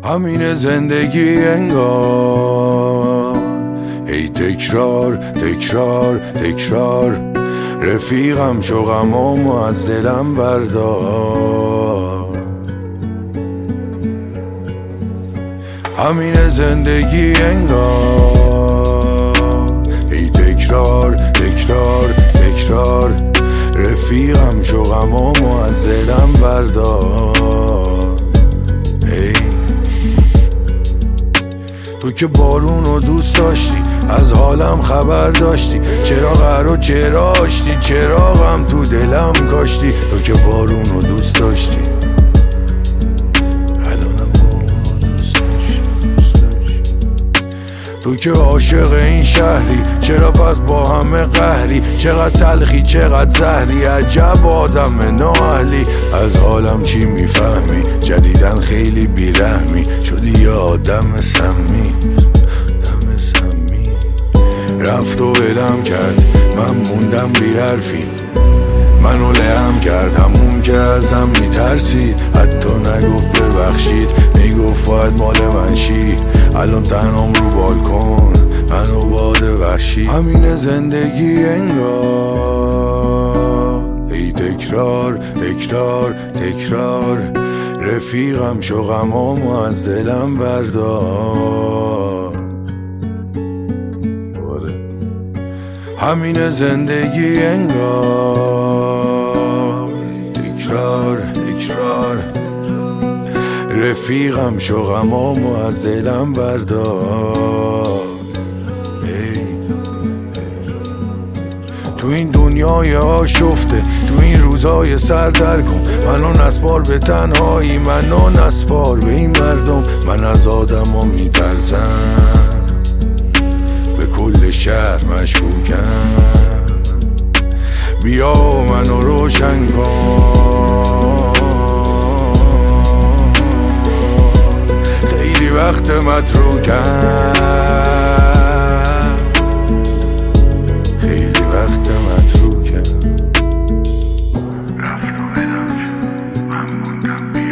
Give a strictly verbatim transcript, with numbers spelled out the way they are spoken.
همین زندگی انگار، ای تکرار تکرار تکرار، رفیقم شو غمامو از دلم بردار. همین زندگی انگار، ای تکرار تکرار تکرار، رفیقم شو غمامو از دلم بردار. ای تو که بارونو دوست داشتی، از حالم خبر داشتی، چرا قرار چرا آشتی، چرا غم تو دلم کاشتی. تو که بارونو دوست داشتی، الانم بارونو دوست داشتی. تو که عاشق این شهری، چرا پس با همه قهری، چقدر تلخی چقدر زهری، عجب آدم نااهلی. از حالم چی میفهمی، جدیدن خیلی بیرحمی، شدی یه آدم سمی. رفت و ولم کرد، من موندم بی حرفی، منو لهم کرد همون که ازم میترسید. حتی نگفت ببخشید، میگفت باید مال من شی. الان تنهام رو بالکن، منو باد وحشی. همین زندگی انگار، ای تکرار تکرار تکرار، رفیقم شو غمامو از دلم بردار. همین زندگی انگار، تکرار تکرار، رفیقم شو غمامو از دلم بردار. تو این دنیای آشفته، تو این روزای سردرگم، منو نسپار به تنهایی، منو نسپار به این مردم. من از آدم ها میترسم، به کل شهر مشکوکم. بیا منو روشن کن، خیلی وقت متروکم، خیلی وقت متروکم. رفت و ولم شد، من موندم